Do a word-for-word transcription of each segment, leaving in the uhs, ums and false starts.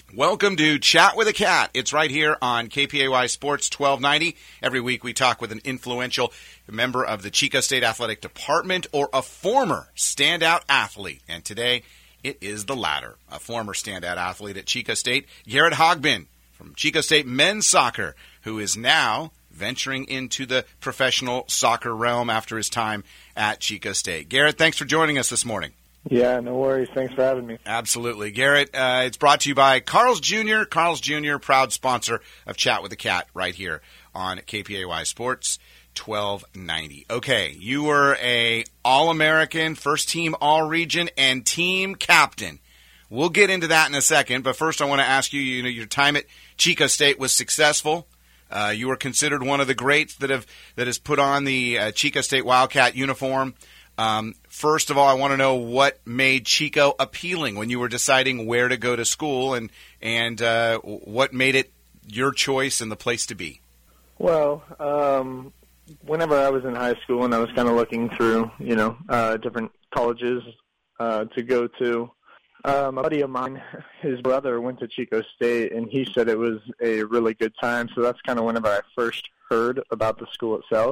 Welcome to Chat with a Cat. It's right here on K P A Y Sports twelve ninety. Every week we talk with an influential member of the Chico State Athletic Department or a former standout athlete. And today it is the latter, a former standout athlete at Chico State, Garrett Hogbin from Chico State Men's Soccer, who is now venturing into the professional soccer realm after his time at Chico State. Garrett, thanks for joining us this morning. Yeah, no worries. Thanks for having me. Absolutely. Garrett, uh, it's brought to you by Carl's Junior Carl's Junior, proud sponsor of Chat with the Cat right here on K P A Y Sports twelve ninety. Okay, you were a All-American, first-team All-Region, and team captain. We'll get into that in a second, but first I want to ask you, you know, your time at Chico State was successful. Uh, you were considered one of the greats that have that has put on the uh, Chico State Wildcat uniform. Um, first of all, I want to know what made Chico appealing when you were deciding where to go to school, and and uh, what made it your choice and the place to be. Well, um, whenever I was in high school and I was kind of looking through, you know, uh, different colleges uh, to go to, um, a buddy of mine, his brother went to Chico State, and he said it was a really good time. So that's kind of whenever I first heard about the school itself.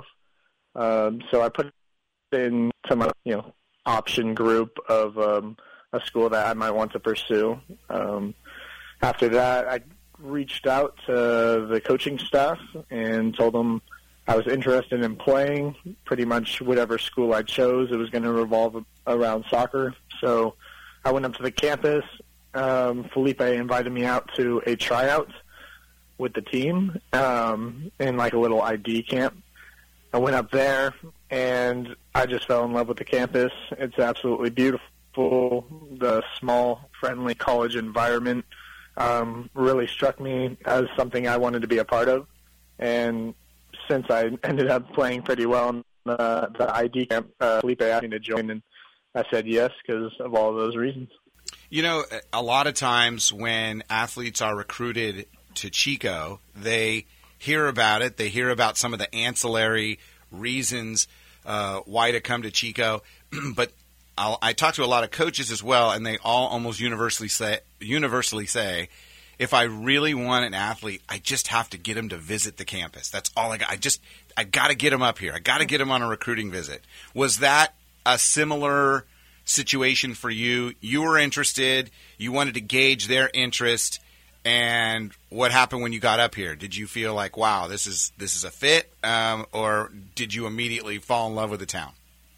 Um, so I put into my, you know, option group of um, a school that I might want to pursue. Um, after that, I reached out to the coaching staff and told them I was interested in playing. Pretty much whatever school I chose, it was going to revolve around soccer. So I went up to the campus. Um, Felipe invited me out to a tryout with the team um, in like a little I D camp. I went up there, and I just fell in love with the campus. It's absolutely beautiful. The small, friendly college environment um, really struck me as something I wanted to be a part of. And since I ended up playing pretty well in the, the I D camp, uh, Felipe asked me to join, and I said yes because of all of those reasons. You know, a lot of times when athletes are recruited to Chico, they hear about it. They hear about some of the ancillary reasons uh, why to come to Chico. But I'll, I talk to a lot of coaches as well, and they all almost universally say, universally say, if I really want an athlete, I just have to get him to visit the campus. That's all I got. I just I got to get him up here. I got to get him on a recruiting visit. Was that a similar situation for you? You were interested. You wanted to gauge their interest. And what happened when you got up here? Did you feel like, wow, this is this is a fit, um, or did you immediately fall in love with the town?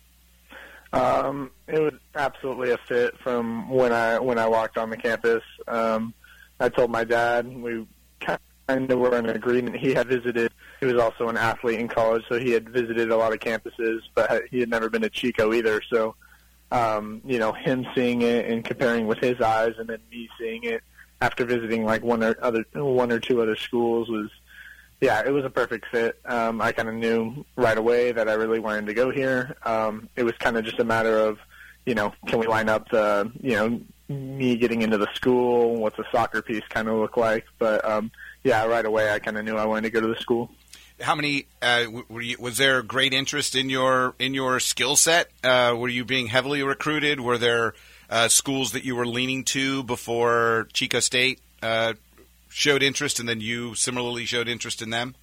Um, it was absolutely a fit from when I when I walked on the campus. Um, I told my dad, we kind of were in agreement. He had visited. He was also an athlete in college, so he had visited a lot of campuses, but he had never been to Chico either. So, um, you know, him seeing it and comparing with his eyes, and then me seeing it after visiting like one or other one or two other schools was, yeah, it was a perfect fit. Um, I kind of knew right away that I really wanted to go here. Um, it was kind of just a matter of, you know, can we line up the, you know, me getting into the school, what's the soccer piece kind of look like. But, um, yeah, right away I kind of knew I wanted to go to the school. How many, uh, were you, was there great interest in your in your skill set? Uh, were you being heavily recruited? Were there Uh, schools that you were leaning to before Chico State uh, showed interest, and then you similarly showed interest in them?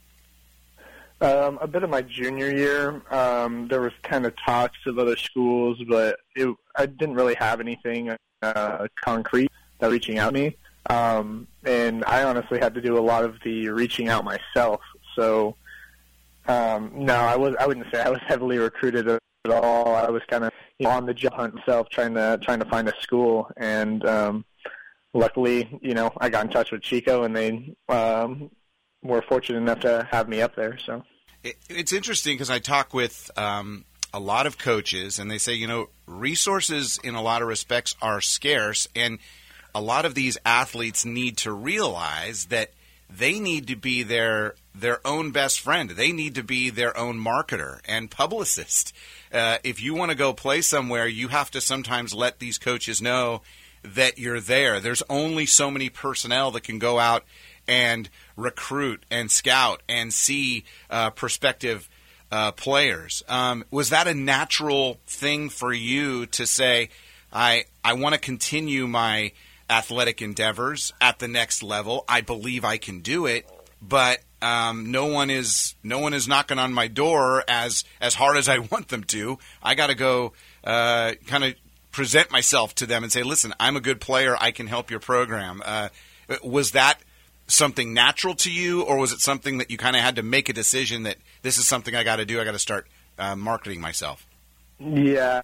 Um, a bit of my junior year, um, there was kind of talks of other schools, but it, I didn't really have anything uh, concrete that reaching out to me. Um, and I honestly had to do a lot of the reaching out myself. So, um, no, I was I wouldn't say I was heavily recruited at all. I was kind of, you know, on the job hunt myself, trying to trying to find a school, and um, luckily, you know, I got in touch with Chico, and they um, were fortunate enough to have me up there. So it, it's interesting because I talk with um, a lot of coaches, and they say, you know, resources in a lot of respects are scarce, and a lot of these athletes need to realize that they need to be their their own best friend. They need to be their own marketer and publicist. Uh, if you want to go play somewhere, you have to sometimes let these coaches know that you're there. There's only so many personnel that can go out and recruit and scout and see uh, prospective uh, players. Um, was that a natural thing for you to say, I I want to continue my athletic endeavors at the next level. I believe I can do it, but um, no one is no one is knocking on my door as as hard as I want them to. I got to go uh, kind of present myself to them and say, listen, I'm a good player. I can help your program. Uh, was that something natural to you, or was it something that you kind of had to make a decision that this is something I got to do? I got to start uh, marketing myself. Yeah,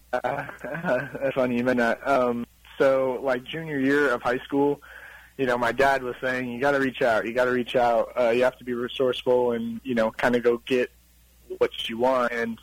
that's funny you mentioned that. Um, so, like junior year of high school, you know, my dad was saying, you got to reach out. You got to reach out. Uh, you have to be resourceful and, you know, kind of go get what you want. And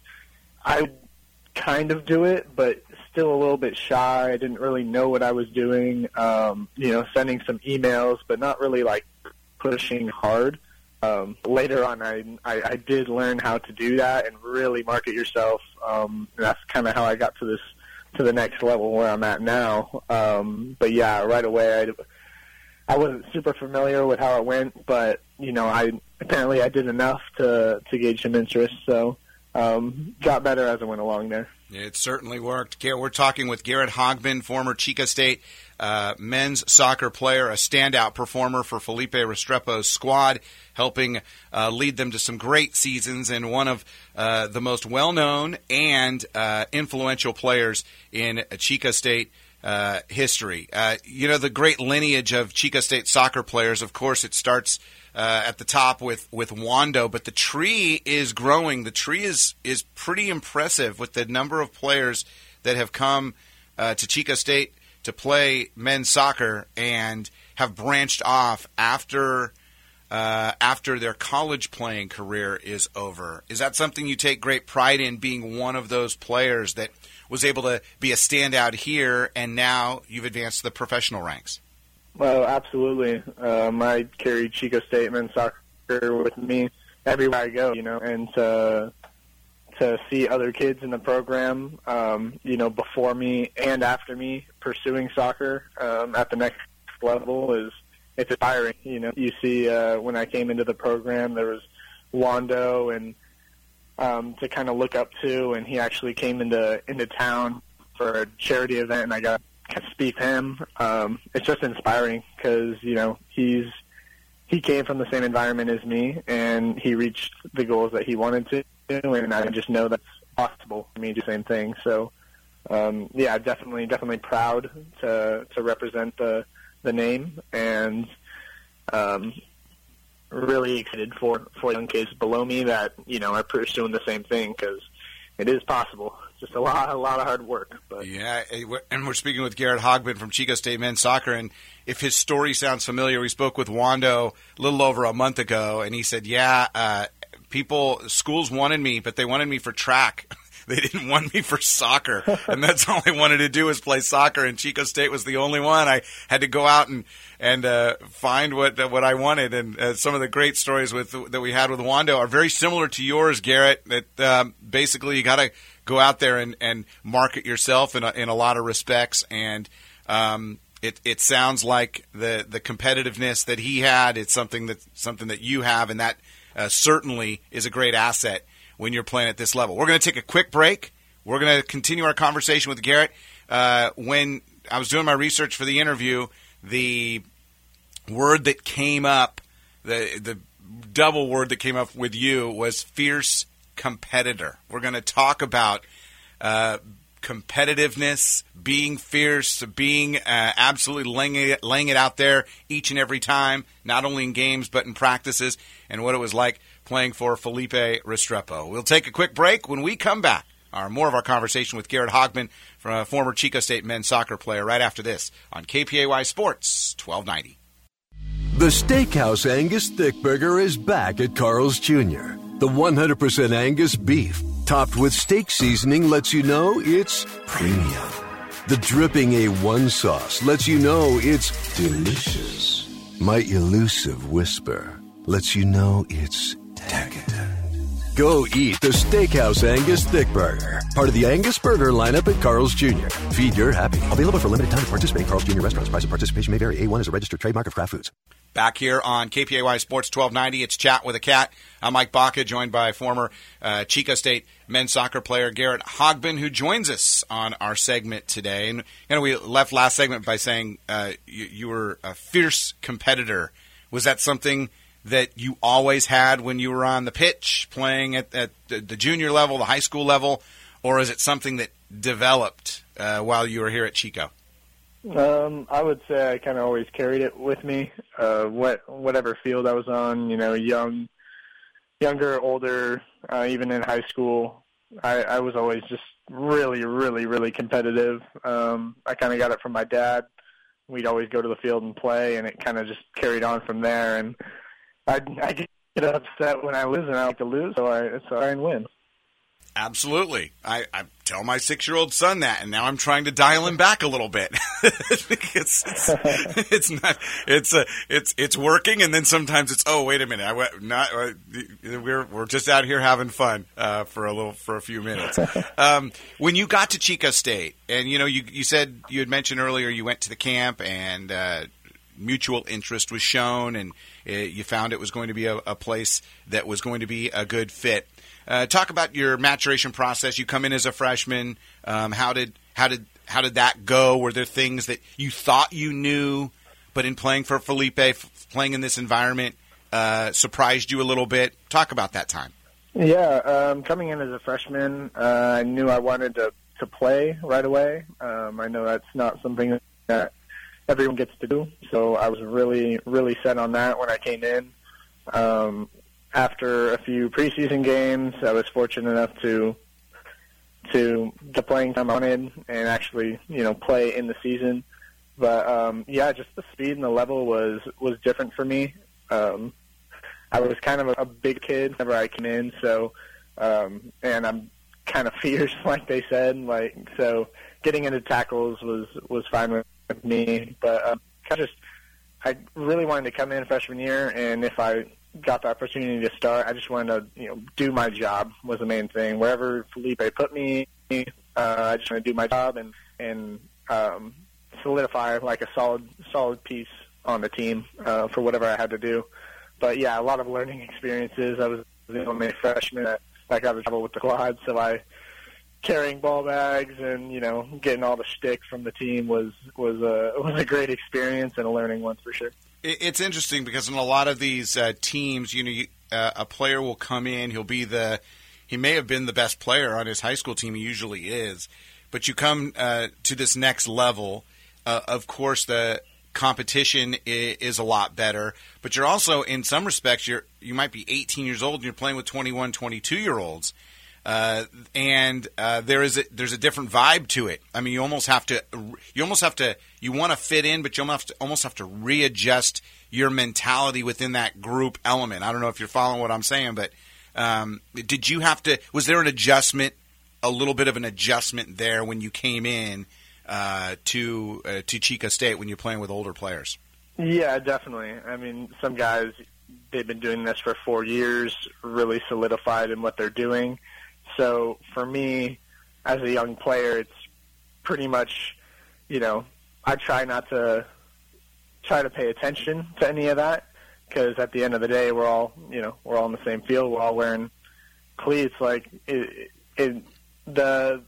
I kind of do it, but still a little bit shy. I didn't really know what I was doing. Um, you know, sending some emails, but not really like pushing hard. Um, later on, I, I I did learn how to do that and really market yourself. Um, and that's kind of how I got to this to the next level where I'm at now. Um, but yeah, right away, I, I wasn't super familiar with how it went, but you know, I apparently I did enough to to gauge some interest. So um, got better as I went along there. It certainly worked. We're talking with Garrett Hogben, former Chico State uh, men's soccer player, a standout performer for Felipe Restrepo's squad, helping uh, lead them to some great seasons, and one of uh, the most well-known and uh, influential players in Chico State uh, history. Uh, you know, the great lineage of Chico State soccer players, of course, it starts Uh, at the top with, with Wando, but the tree is growing. The tree is, is pretty impressive with the number of players that have come uh, to Chico State to play men's soccer and have branched off after uh, after their college playing career is over. Is that something you take great pride in, being one of those players that was able to be a standout here and now you've advanced to the professional ranks? Well, absolutely. Um, I carry Chico State men's soccer with me everywhere I go, you know, and to, to see other kids in the program, um, you know, before me and after me pursuing soccer um, at the next level is it's inspiring. You know, you see uh, when I came into the program, there was Wando and um, to kind of look up to, and he actually came into into town for a charity event, and I got can speak to him. Um, it's just inspiring because, you know, he's he came from the same environment as me, and he reached the goals that he wanted to, and I just know that's possible for me to do the same thing. So, um, yeah, definitely, definitely proud to to represent the the name, and um, really excited for for young kids below me that, you know, are pursuing the same thing, because it is possible. Just a lot, a lot of hard work. But yeah, and we're speaking with Garrett Hogben from Chico State men's soccer, and if his story sounds familiar, we spoke with Wando a little over a month ago, and he said, yeah, uh, people, schools wanted me, but they wanted me for track. They didn't want me for soccer, and that's all I wanted to do was play soccer, and Chico State was the only one. I had to go out and and uh, find what uh, what I wanted, and uh, some of the great stories with that we had with Wando are very similar to yours, Garrett, that um, basically you got to go out there and, and market yourself in a, in a lot of respects, and um, it it sounds like the the competitiveness that he had, it's something that something that you have, and that uh, certainly is a great asset when you're playing at this level. We're going to take a quick break. We're going to continue our conversation with Garrett. Uh, when I was doing my research for the interview, the word that came up, the the double word that came up with you was fierce competitor. We're going to talk about uh, competitiveness, being fierce, being uh, absolutely laying it, laying it out there each and every time, not only in games but in practices, and what it was like playing for Felipe Restrepo. We'll take a quick break. When we come back, our more of our conversation with Garrett Hogben, from a former Chico State men's soccer player, right after this on K P A Y Sports twelve ninety. The Steakhouse Angus Thick Burger is back at Carl's Junior The one hundred percent Angus beef, topped with steak seasoning, lets you know it's premium. The dripping A one sauce lets you know it's delicious. My elusive whisper lets you know it's decadent. Go eat the Steakhouse Angus Thick Burger, part of the Angus Burger lineup at Carl's Junior Feed your happy. Available for limited time at participating Carl's Junior restaurants. Price of participation may vary. A one is a registered trademark of Kraft Foods. Back here on K P A Y Sports twelve ninety, it's Chat with a Cat. I'm Mike Baca, joined by former uh, Chico State men's soccer player Garrett Hogbin, who joins us on our segment today. And you know, we left last segment by saying uh, you, you were a fierce competitor. Was that something that you always had when you were on the pitch, playing at, at the junior level, the high school level, or is it something that developed uh, while you were here at Chico? Um, I would say I kind of always carried it with me. Uh, what whatever field I was on, you know, young, younger, older, uh, even in high school, I, I was always just really, really, really competitive. Um, I kind of got it from my dad. We'd always go to the field and play, and it kind of just carried on from there. And I I get upset when I lose, and I like to lose, so I so I try and win. Absolutely. I, I tell my six-year-old son that, and now I'm trying to dial him back a little bit. it's, it's, it's not, it's, uh, it's, it's working. And then sometimes it's, oh, wait a minute. I, not, uh, we're, we're just out here having fun, uh, for a little, for a few minutes. Um, when you got to Chico State, and, you know, you, you said, you had mentioned earlier, you went to the camp and, uh, mutual interest was shown, and uh, you found it was going to be a, a place that was going to be a good fit. Uh, talk about your maturation process. You come in as a freshman. Um, how did how did how did that go? Were there things that you thought you knew, but in playing for Felipe, f- playing in this environment, uh, surprised you a little bit? Talk about that time. Yeah, um, coming in as a freshman, uh, I knew I wanted to, to play right away. Um, I know that's not something that everyone gets to do, so I was really, really set on that when I came in. Um, after a few preseason games, I was fortunate enough to to get playing time I wanted and actually, you know, play in the season. But um, yeah, just the speed and the level was was different for me. Um, I was kind of a, a big kid whenever I came in, so um, and I'm kind of fierce, like they said, like so. Getting into tackles was was fine with with me, but um, kind of just I really wanted to come in freshman year, and if I got the opportunity to start, I just wanted to, you know, do my job was the main thing. Wherever Felipe put me, uh, I just want to do my job and and um, solidify like a solid solid piece on the team uh, for whatever I had to do. But yeah, a lot of learning experiences. I was the only freshman that, that got to travel with the quad, so I. Carrying ball bags and, you know, getting all the shtick from the team was was a was a great experience and a learning one for sure. It's interesting because in a lot of these uh, teams, you know, you, uh, a player will come in, he'll be the he may have been the best player on his high school team, he usually is, but you come uh, to this next level. Uh, of course, the competition is, is a lot better, but you're also, in some respects, you're you might be eighteen years old and you're playing with twenty-one, twenty-two year olds. Uh, and uh, there is a, there's a different vibe to it. I mean, you almost have to you almost have to you want to fit in, but you almost have to, almost have to readjust your mentality within that group element. I don't know if you're following what I'm saying, but um, did you have to? Was there an adjustment, a little bit of an adjustment there when you came in uh, to uh, to Chico State when you're playing with older players? Yeah, definitely. I mean, some guys, they've been doing this for four years, really solidified in what they're doing. So for me, as a young player, it's pretty much, you know, I try not to try to pay attention to any of that because at the end of the day, we're all, you know, we're all in the same field. We're all wearing cleats. Like it, it, the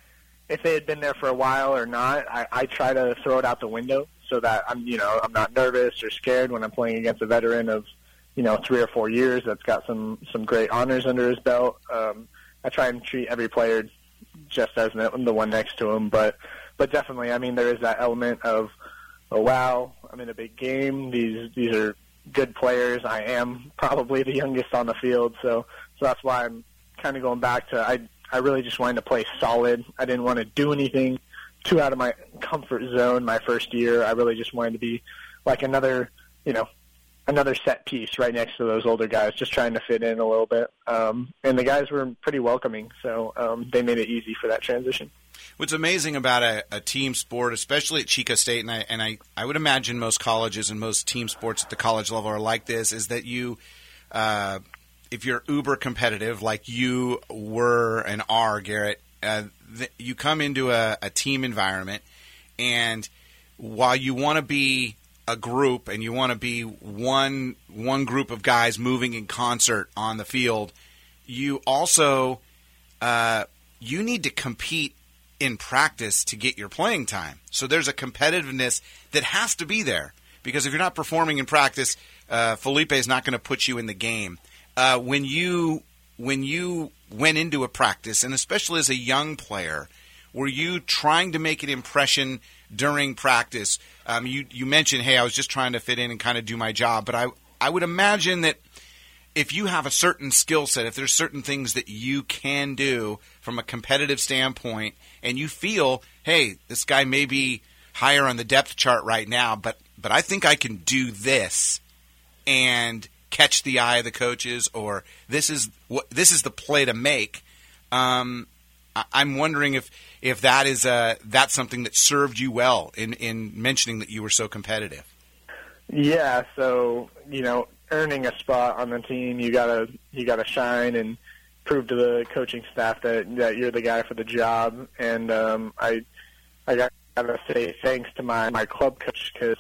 if they had been there for a while or not, I, I try to throw it out the window so that I'm, you know, I'm not nervous or scared when I'm playing against a veteran of, you know, three or four years that's got some some great honors under his belt. Um, I try and treat every player just as the one next to him, but but definitely, I mean, there is that element of, oh wow, I'm in a big game. These these are good players. I am probably the youngest on the field, so so that's why I'm kind of going back to I I really just wanted to play solid. I didn't want to do anything too out of my comfort zone my first year. I really just wanted to be like another, you know, another set piece right next to those older guys, just trying to fit in a little bit. Um, and the guys were pretty welcoming, so um, they made it easy for that transition. What's amazing about a, a team sport, especially at Chico State, and I and I, I would imagine most colleges and most team sports at the college level are like this, is that you, uh, if you're uber competitive like you were and are, Garrett, uh, th- you come into a, a team environment, and while you want to be a group and you want to be one one group of guys moving in concert on the field, you also uh, you need to compete in practice to get your playing time. So there's a competitiveness that has to be there, because if you're not performing in practice, uh, Felipe is not going to put you in the game. Uh, when you when you went into a practice, and especially as a young player, were you trying to make an impression during practice? Um, you you mentioned, hey, I was just trying to fit in and kind of do my job, but I I would imagine that if you have a certain skill set, if there's certain things that you can do from a competitive standpoint, and you feel, hey, this guy may be higher on the depth chart right now, but but I think I can do this and catch the eye of the coaches, or this is what this is the play to make. Um, I, I'm wondering if if that is uh, that's something that served you well in, in mentioning that you were so competitive. Yeah, so you know, earning a spot on the team, you gotta you gotta shine and prove to the coaching staff that, that you're the guy for the job. And um, I I got to say thanks to my, my club coach, because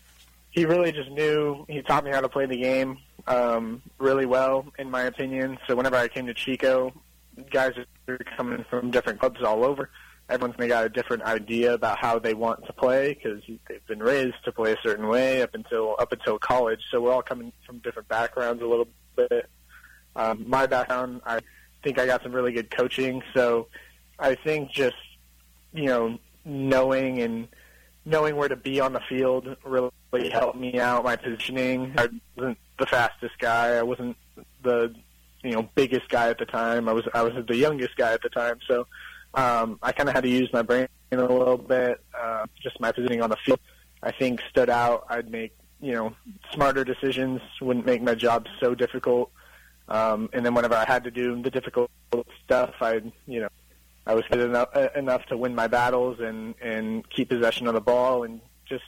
he really just knew, he taught me how to play the game um, really well, in my opinion. So whenever I came to Chico, guys are coming from different clubs all over. Everyone's got a different idea about how they want to play, because they've been raised to play a certain way up until up until college. So we're all coming from different backgrounds a little bit. Um, my background, I think I got some really good coaching. So I think just, you know, knowing and knowing where to be on the field really helped me out. My positioning, I wasn't the fastest guy. I wasn't the, you know, biggest guy at the time. I was I was the youngest guy at the time. So um, I kind of had to use my brain a little bit. Uh, just my positioning on the field, I think, stood out. I'd make, you know, smarter decisions, wouldn't make my job so difficult. Um, and then whenever I had to do the difficult stuff, I, you know, I was good enough, enough to win my battles and, and keep possession of the ball and just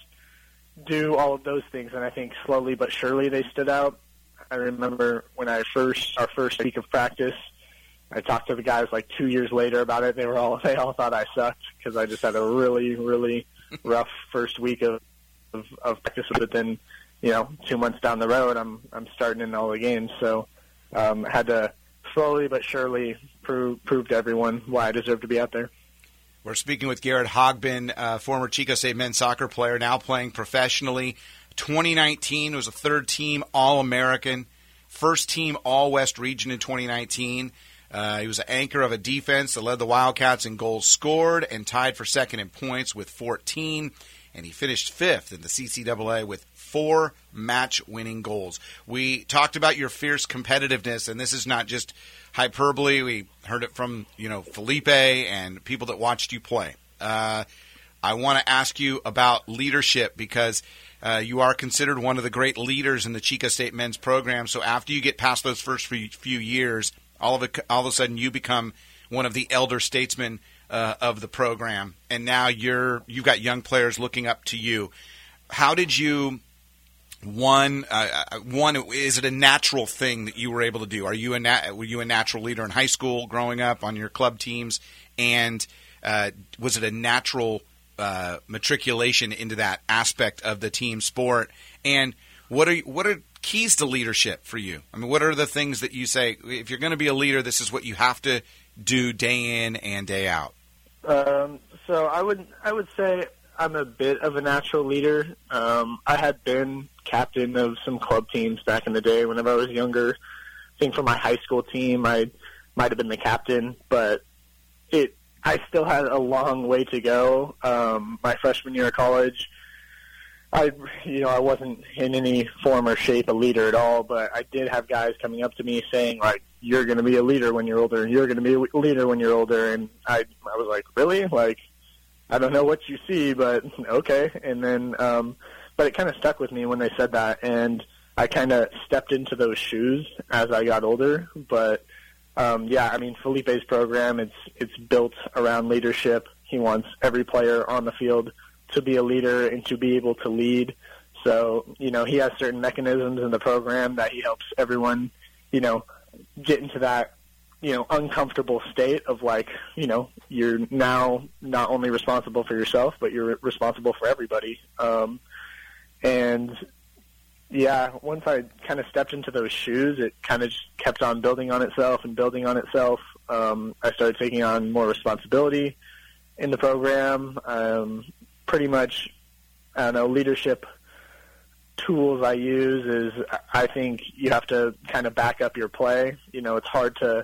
do all of those things. And I think slowly but surely they stood out. I remember when I first, our first week of practice, I talked to the guys like two years later about it. They were all, they all thought I sucked because I just had a really, really rough first week of, of, of practice. But then, you know, two months down the road, I'm, I'm starting in all the games. So, Um, I had to slowly but surely prove, prove to everyone why I deserve to be out there. We're speaking with Garrett Hogbin, uh, former Chico State men's soccer player, now playing professionally. twenty nineteen was a third-team All-American, first-team All-West region in twenty nineteen. Uh, he was an anchor of a defense that led the Wildcats in goals scored and tied for second in points with fourteen. And he finished fifth in the C C double A with four match-winning goals. We talked about your fierce competitiveness, and this is not just hyperbole. We heard it from, you know, Felipe and people that watched you play. Uh, I want to ask you about leadership, because uh, you are considered one of the great leaders in the Chico State men's program. So after you get past those first few, few years, all of, it, all of a sudden you become one of the elder statesmen Uh, of the program, and now you're you've got young players looking up to you. How did you one uh, one is it a natural thing that you were able to do? Are you a nat- were you a natural leader in high school growing up on your club teams, and uh, was it a natural uh, matriculation into that aspect of the team sport? And what are what are keys to leadership for you? I mean, what are the things that you say, if you're going to be a leader, this is what you have to do day in and day out? Um, so I would I would say I'm a bit of a natural leader. Um, I had been captain of some club teams back in the day whenever I was younger. I think for my high school team, I might have been the captain, but it I still had a long way to go. Um, my freshman year of college, I you know I wasn't in any form or shape a leader at all, but I did have guys coming up to me saying, like, you're going to be a leader when you're older, you're going to be a leader when you're older. And I I was like, really? Like, I don't know what you see, but okay. And then, um, but it kind of stuck with me when they said that. And I kind of stepped into those shoes as I got older. But, um, yeah, I mean, Felipe's program, it's, it's built around leadership. He wants every player on the field to be a leader and to be able to lead. So, you know, he has certain mechanisms in the program that he helps everyone, you know, get into that, you know, uncomfortable state of, like, you know, you're now not only responsible for yourself, but you're responsible for everybody. Um, and yeah, once I kind of stepped into those shoes, it kind of just kept on building on itself and building on itself. Um, I started taking on more responsibility in the program. Um, pretty much, I don't know, leadership tools I use is I think you have to kind of back up your play. You know, it's hard to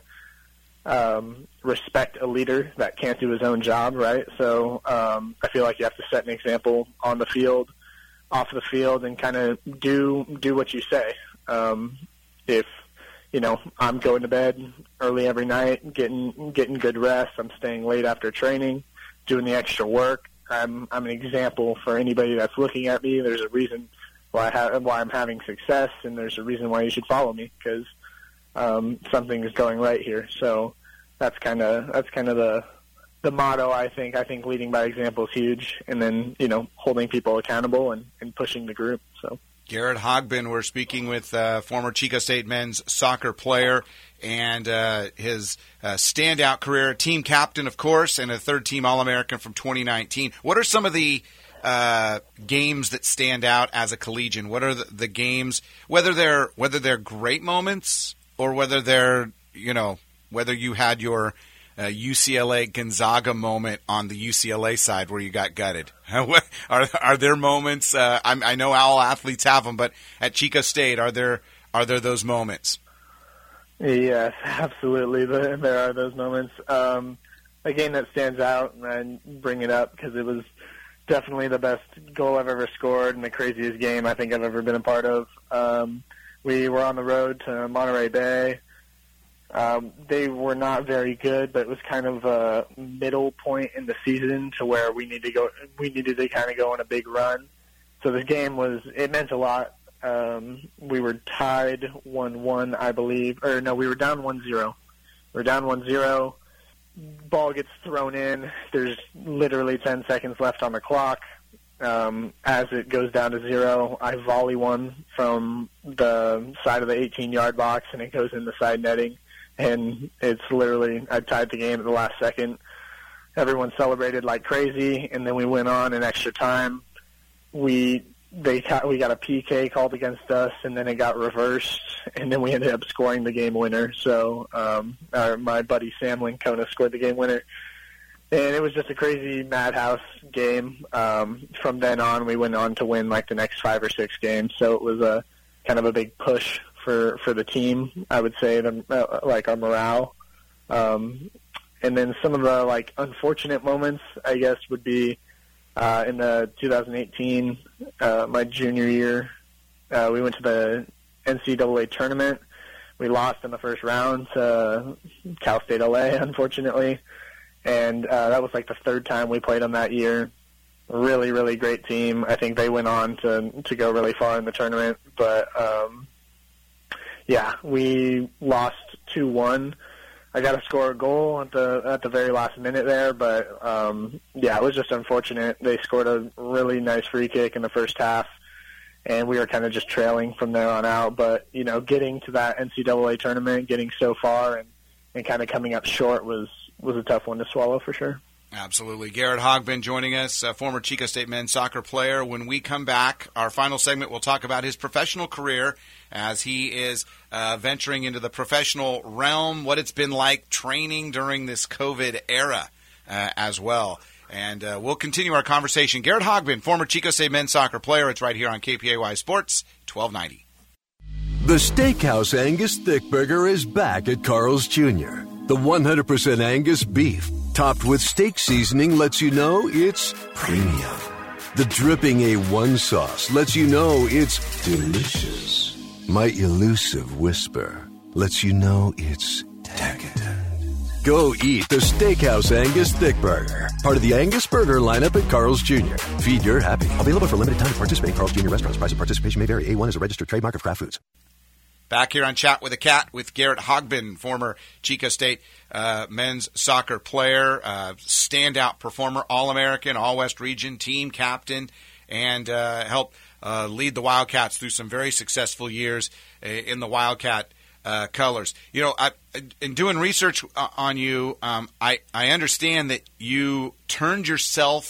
um, respect a leader that can't do his own job, right? So um, I feel like you have to set an example on the field, off the field, and kind of do do what you say. Um, if you know I'm going to bed early every night, getting getting good rest, I'm staying late after training, doing the extra work. I'm I'm an example for anybody that's looking at me. There's a reason why I have, why I'm having success, and there's a reason why you should follow me, because um, something is going right here. So that's kind of that's kind of the the motto. I think I think leading by example is huge, and then you know holding people accountable and, and pushing the group. So Garrett Hogbin, we're speaking with uh, former Chico State men's soccer player and uh, his uh, standout career, team captain, of course, and a third-team All-American from twenty nineteen. What are some of the uh, games that stand out as a collegian? What are the, the games, whether they're whether they're great moments or whether they're, you know, whether you had your uh, U C L A Gonzaga moment on the U C L A side where you got gutted? are are there moments? Uh, I'm, I know all athletes have them, but at Chico State, are there are there those moments? Yes, absolutely. There are those moments. Um, a game that stands out, and I bring it up because it was definitely the best goal I've ever scored and the craziest game I think I've ever been a part of. Um, we were on the road to Monterey Bay. Um, they were not very good, but it was kind of a middle point in the season to where we needed to go. We needed to kind of go on a big run. So this game was it meant a lot. Um, we were tied one one, I believe, or no, we were down one zero. We were down one zero. Ball gets thrown in. There's literally ten seconds left on the clock. Um, as it goes down to zero, I volley one from the side of the eighteen-yard box, and it goes in the side netting. And it's literally, I tied the game at the last second. Everyone celebrated like crazy, and then we went on in extra time. We they we got a P K called against us, and then it got reversed, and then we ended up scoring the game winner. So um, our, my buddy Sam Lincona scored the game winner. And it was just a crazy madhouse game. Um, from then on, we went on to win like the next five or six games. So it was a kind of a big push for, for the team, I would say, the, uh, like our morale. Um, and then some of the like unfortunate moments, I guess, would be uh, in the two thousand eighteen, uh, my junior year. Uh, we went to the N C double A tournament. We lost in the first round to Cal State L A, unfortunately. And uh, that was like the third time we played them that year. Really, really great team. I think they went on to to go really far in the tournament. But, um, yeah, we lost two one. I got to score a goal at the at the very last minute there. But, um, yeah, it was just unfortunate. They scored a really nice free kick in the first half, and we were kind of just trailing from there on out. But, you know, getting to that N C double A tournament, getting so far and, and kind of coming up short was – was a tough one to swallow for sure. Absolutely. Garrett Hogbin joining us, a former Chico State men's soccer player. When we come back, our final segment, we'll talk about his professional career as he is uh, venturing into the professional realm, what it's been like training during this COVID era uh, as well. And uh, we'll continue our conversation. Garrett Hogbin, former Chico State men's soccer player. It's right here on K P A Y Sports, twelve ninety. The Steakhouse Angus Thick Burger is back at Carl's Junior The one hundred percent Angus beef, topped with steak seasoning, lets you know it's premium. The dripping A one sauce lets you know it's delicious. My elusive whisper lets you know it's decadent. Go eat the Steakhouse Angus Thick Burger, part of the Angus Burger lineup at Carl's Junior Feed your happy. Available for limited time to participate in Carl's Junior restaurants. Price of participation may vary. A one is a registered trademark of Kraft Foods. Back here on Chat with a Cat with Garrett Hogbin, former Chico State uh, men's soccer player, uh, standout performer, All-American, All-West Region, team captain, and uh, helped uh, lead the Wildcats through some very successful years uh, in the Wildcat uh, colors. You know, I, in doing research on you, um, I, I understand that you turned yourself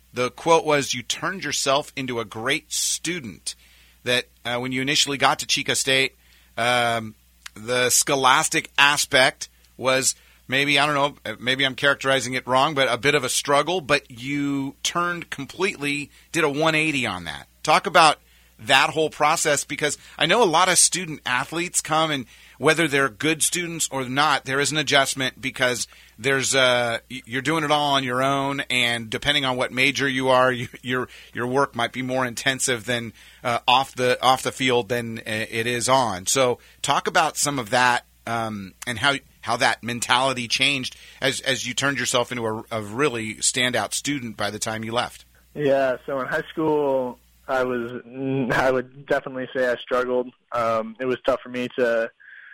the quote was, "You turned yourself into a great student." That uh, when you initially got to Chico State, um, the scholastic aspect was maybe, I don't know, maybe I'm characterizing it wrong, but a bit of a struggle, but you turned completely, did a one eighty on that. Talk about that whole process, because I know a lot of student athletes come, and whether they're good students or not, there is an adjustment because there's uh, you're doing it all on your own, and depending on what major you are, you, your your work might be more intensive than uh, off the off the field than it is on. So talk about some of that um, and how how that mentality changed as as you turned yourself into a, a really standout student by the time you left. Yeah, so in high school, I was I would definitely say I struggled. Um, it was tough for me to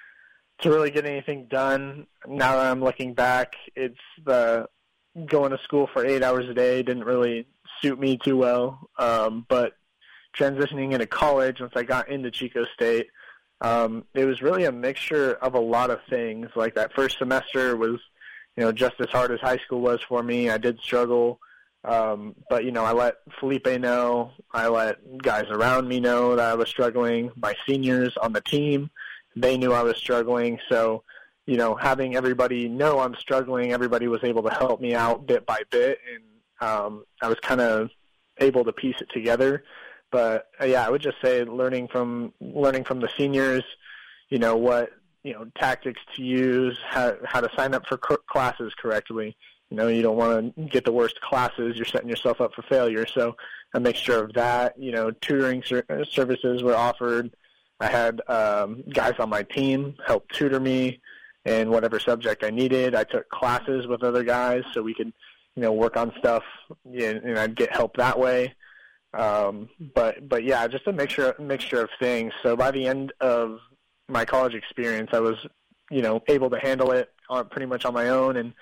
to really get anything done. Now that I'm looking back, it's the going to school for eight hours a day didn't really suit me too well. Um, but transitioning into college, once I got into Chico State, um, it was really a mixture of a lot of things. Like that first semester was, you know, just as hard as high school was for me. I did struggle. Um, but, you know, I let Felipe know, I let guys around me know that I was struggling. My seniors on the team, they knew I was struggling. So, you know, having everybody know I'm struggling, everybody was able to help me out bit by bit. And um, I was kind of able to piece it together. But, uh, yeah, I would just say learning from learning from the seniors, you know, what, you know, tactics to use, how, how to sign up for co- classes correctly. You know, you don't want to get the worst classes. You're setting yourself up for failure. So a mixture of that, you know, tutoring ser- services were offered. I had um, guys on my team help tutor me in whatever subject I needed. I took classes with other guys so we could, you know, work on stuff, and, and I'd get help that way. Um, but, but yeah, just a mixture, mixture of things. So by the end of my college experience, I was, you know, able to handle it on, pretty much on my own, and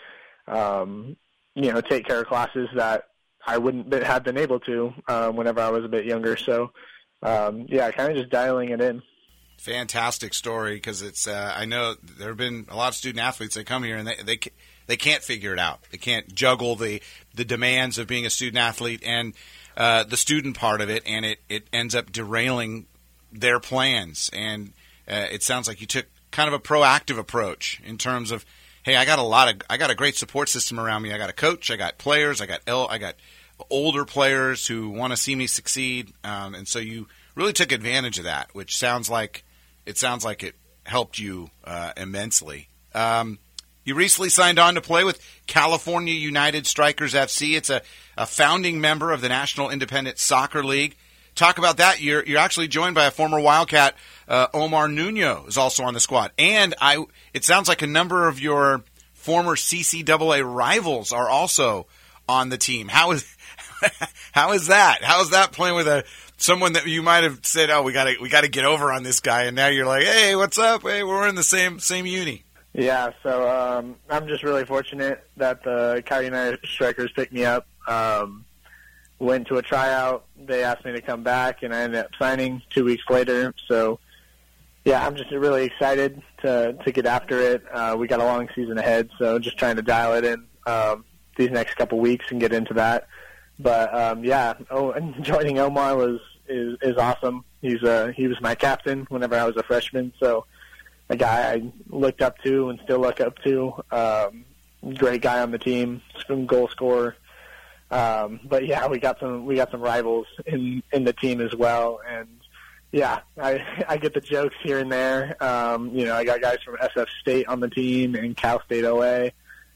Um, you know, take care of classes that I wouldn't have been able to uh, whenever I was a bit younger. So, um, yeah, kind of just dialing it in. Fantastic story, because it's. Uh, I know there have been a lot of student athletes that come here and they they they can't figure it out. They can't juggle the the demands of being a student athlete and uh, the student part of it, and it, it ends up derailing their plans. And uh, it sounds like you took kind of a proactive approach in terms of, hey, I got a lot of, I got a great support system around me. I got a coach, I got players, I got L, I got older players who want to see me succeed, um, and so you really took advantage of that, which sounds like it sounds like it helped you uh, immensely. Um, you recently signed on to play with California United Strikers F C. It's a, a founding member of the National Independent Soccer League. Talk about that. You're you're actually joined by a former Wildcat. Uh, Omar Nuno is also on the squad. And I. it sounds like a number of your former C C A A rivals are also on the team. How is how is that? How is that playing with a someone that you might have said, oh, we got to we got to get over on this guy, and now you're like, hey, what's up? Hey, we're in the same same uni. Yeah, so um, I'm just really fortunate that the Cal United Strikers picked me up. Um, went to a tryout. They asked me to come back, and I ended up signing two weeks later. So, yeah, I'm just really excited to to get after it. Uh, we got a long season ahead, so just trying to dial it in um, these next couple weeks and get into that. But um, yeah, oh, and joining Omar was is, is awesome. He's uh, he was my captain whenever I was a freshman, so a guy I looked up to and still look up to. Um, great guy on the team, goal scorer. Um, but yeah, we got some we got some rivals in in the team as well, and yeah, I I get the jokes here and there. Um, you know, I got guys from S F State on the team and Cal State O A.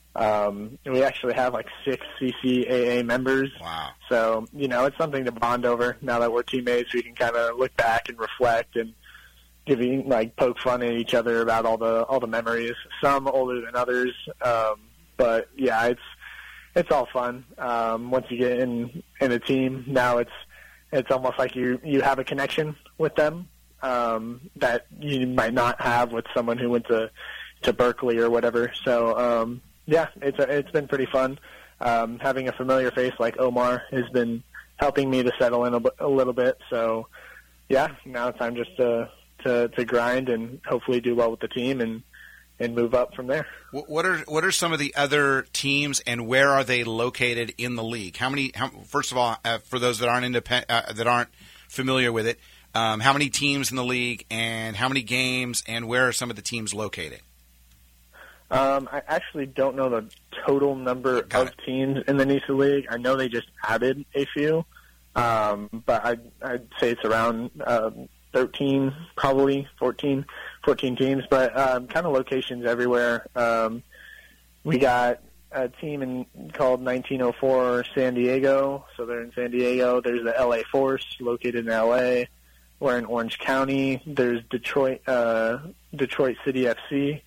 Um, and we actually have like six C C A A members. Wow! So you know, it's something to bond over. Now that we're teammates, we can kind of look back and reflect and give you, like poke fun at each other about all the all the memories. Some older than others, um, but yeah, it's. It's all fun. Um, once you get in, in a team, now it's it's almost like you, you have a connection with them um, that you might not have with someone who went to, to Berkeley or whatever. So um, yeah, it's a, it's been pretty fun. Um, having a familiar face like Omar has been helping me to settle in a, a little bit. So yeah, now it's time just to, to to grind and hopefully do well with the team and and move up from there. What are what are some of the other teams, and where are they located in the league? How many? How, first of all, uh, for those that aren't independent, uh, that aren't familiar with it, um, how many teams in the league, and how many games, and where are some of the teams located? Um, I actually don't know the total number Got of it. teams in the NISA League. I know they just added a few, um, but I'd, I'd say it's around um, thirteen, probably fourteen, fourteen teams, but um, kind of locations everywhere. Um, we got a team in called nineteen oh four San Diego, so they're in San Diego. There's the L A Force located in L A. We're in Orange County. There's Detroit, uh, Detroit City F C.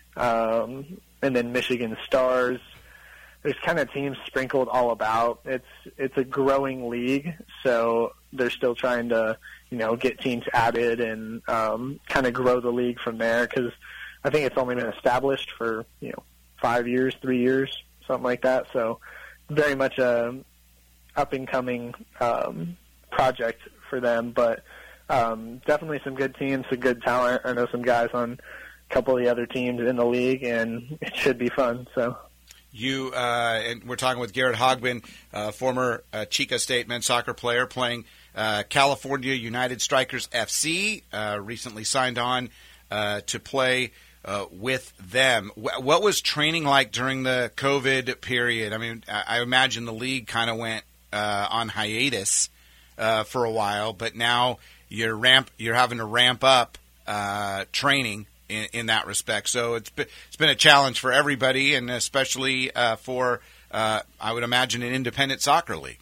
Um, and then Michigan Stars. There's kind of teams sprinkled all about. It's it's a growing league, so they're still trying to, you know, get teams added and um, kind of grow the league from there. Because I think it's only been established for, you know, five years, three years, something like that. So very much a up and coming um, project for them. But um, definitely some good teams, some good talent. I know some guys on couple of the other teams in the league, and it should be fun. So, you uh, and we're talking with Garrett Hogbin, uh, former uh, Chico State men's soccer player, playing uh, California United Strikers F C. Uh, recently signed on uh, to play uh, with them. W- what was training like during the COVID period? I mean, I, I imagine the league kind of went uh, on hiatus uh, for a while, but now you're ramp you're having to ramp up uh, training. In, in that respect. So it's been, it's been a challenge for everybody, and especially uh, for, uh, I would imagine, an independent soccer league.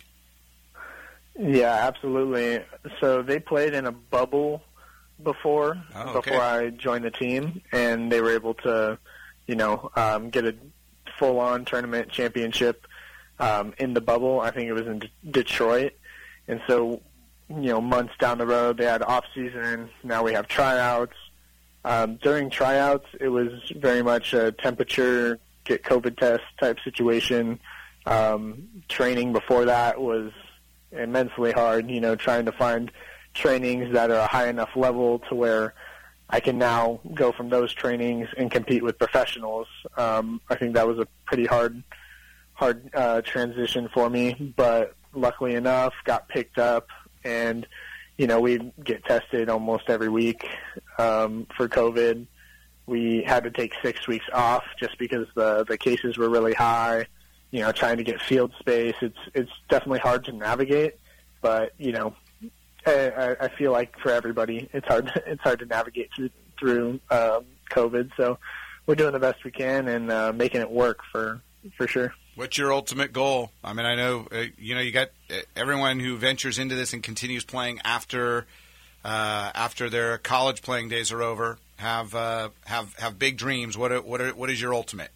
Yeah, absolutely. So they played in a bubble before, oh, okay. before I joined the team, and they were able to, you know, um, get a full-on tournament championship um, in the bubble. I think it was in D- Detroit. And so, you know, months down the road, they had off-season. Now we have tryouts. Um, during tryouts, it was very much a temperature, get COVID test type situation. Um, training before that was immensely hard, you know, trying to find trainings that are a high enough level to where I can now go from those trainings and compete with professionals. Um, I think that was a pretty hard, hard uh, transition for me, but luckily enough, got picked up, and you know, we get tested almost every week um, for COVID. We had to take six weeks off just because the the cases were really high. You know, trying to get field space. It's it's definitely hard to navigate, but you know, I, I feel like for everybody, it's hard it's hard to navigate through through um, COVID. So we're doing the best we can and uh, making it work for for sure. What's your ultimate goal? I mean, I know uh, you know you got uh, everyone who ventures into this and continues playing after uh, after their college playing days are over have uh, have have big dreams. What are, what are, what is your ultimate?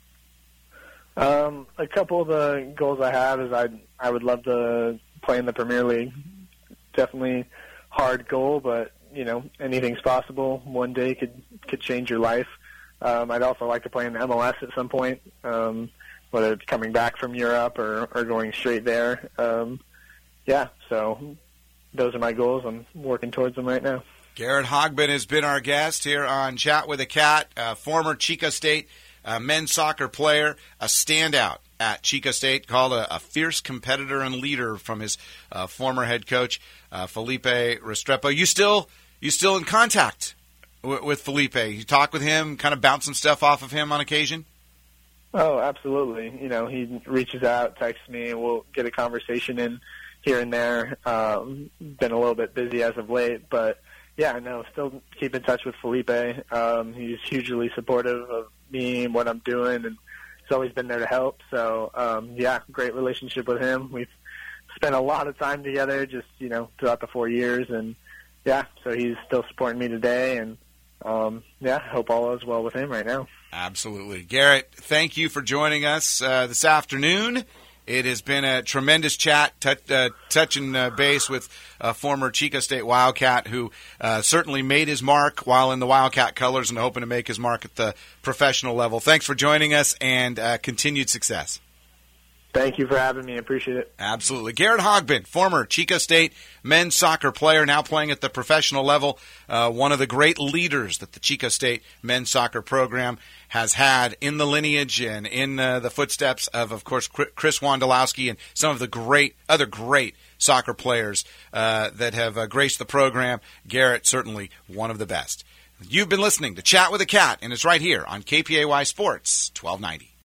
Um, a couple of the goals I have is I I would love to play in the Premier League. Definitely hard goal, but you know anything's possible. One day could could change your life. Um, I'd also like to play in the M L S at some point. Um, whether it's coming back from Europe or, or going straight there. Um, yeah, so those are my goals. I'm working towards them right now. Garrett Hogbin has been our guest here on Chat with a Cat, uh, former Chico State uh, men's soccer player, a standout at Chico State, called a, a fierce competitor and leader from his uh, former head coach, uh, Felipe Restrepo. You still you still in contact w- with Felipe? You talk with him, kind of bounce some stuff off of him on occasion? Oh, absolutely. You know, he reaches out, texts me, and we'll get a conversation in here and there. Um, been a little bit busy as of late, but yeah, no, still keep in touch with Felipe. Um, he's hugely supportive of me and what I'm doing, and he's always been there to help. So, um, yeah, great relationship with him. We've spent a lot of time together just, you know, throughout the four years, and yeah, so he's still supporting me today, and um, yeah, hope all is well with him right now. Absolutely. Garrett, thank you for joining us uh, this afternoon. It has been a tremendous chat, touch, uh, touching uh, base with a former Chico State Wildcat who uh, certainly made his mark while in the Wildcat colors and hoping to make his mark at the professional level. Thanks for joining us, and uh, continued success. Thank you for having me. I appreciate it. Absolutely. Garrett Hogbin, former Chico State men's soccer player, now playing at the professional level, uh, one of the great leaders that the Chico State men's soccer program has had in the lineage and in uh, the footsteps of, of course, Chris Wondolowski and some of the great other great soccer players uh, that have uh, graced the program. Garrett, certainly one of the best. You've been listening to Chat with a Cat, and it's right here on K P A Y Sports twelve ninety.